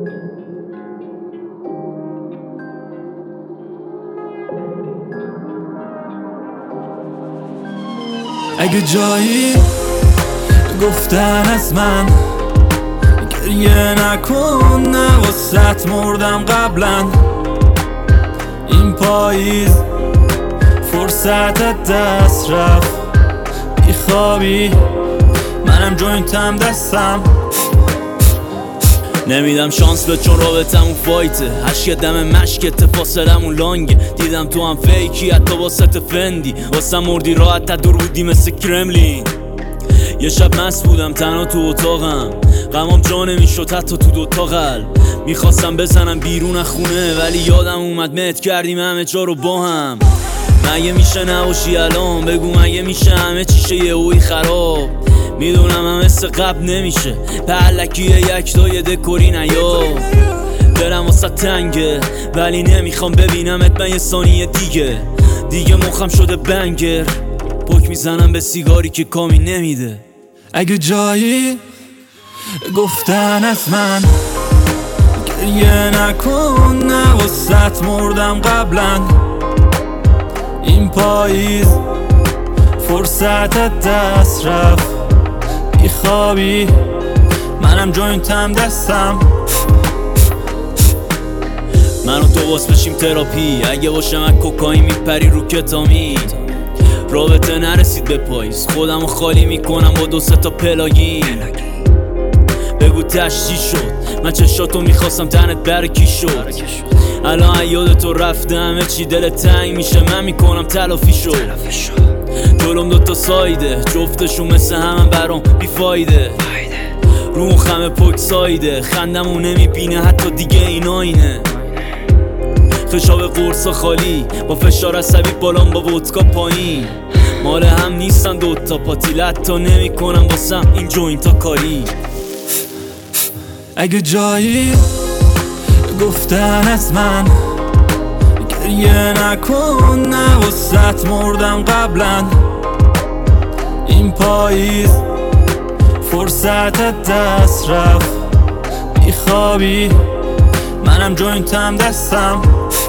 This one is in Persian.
اگه جایی گفتن از من گریه نکن، نه واسط مردم قبلا. این پاییز فرصت دست رفت، بیخوابی منم جوینتم دستم. نمیدم شانس به چون رابطمون فایته، عشق دم مشکت فاصلمون لانگه. دیدم تو هم فیکی حتی واسط فندی، واسه مردی راحت تا دور بودی مثل کرملین. یه شب مست بودم تنها تو اتاقم، غمام جا نمیشد حتی تو دوتا قلب. میخواستم بزنم بیرون خونه ولی یادم اومد مت کردیم همه جا رو با هم. مگه میشه نباشی الان؟ بگو مگه میشه همه چیشه یه اوی خراب؟ میدونم هم مثل قبل نمیشه، پهلکیه یک دای دکوری نیا. دلم واسه تنگه ولی نمیخوام ببینمت من یه ثانیه دیگه مخم شده بنگر. پک میزنم به سیگاری که کامی نمیده. اگه جایی گفتن از من گریه نکن، نه واسط مردم قبلا. این پاییز فرصت دست رفت، بیخوابی منم جوینتم دستم. من و تو باس بشیم تراپی، اگه باشه من کوکائین میپری رو کتامی. رابطه نرسید به پاییز، خودمو خالی میکنم با 2-3 تا پلاگین. بگو تشجیح شد، من چشاتو میخواستم تنت بره کی شد. الان یاد تو رفته همه چی دلت تنگ میشه، من میکنم تلافی شد. جلوم 2 تا سایده، جفتشون مثل همن برام بیفایده. رو مخمه پک سایده، خندمو نمیبینه حتی دیگه اینا اینه. خشاب قرصا خالی با فشار عصبی بالام با ودکا پایین. مال هم نیستن 2 تا پاتیلت تا نمی کنم واسم این جوینتا کاری. اگه جایی گفتن از من گریه نکن، نه واسط مردم قبلا. این پاییز فرصت دست رفت، بیخوابی منم جوینتم دستم.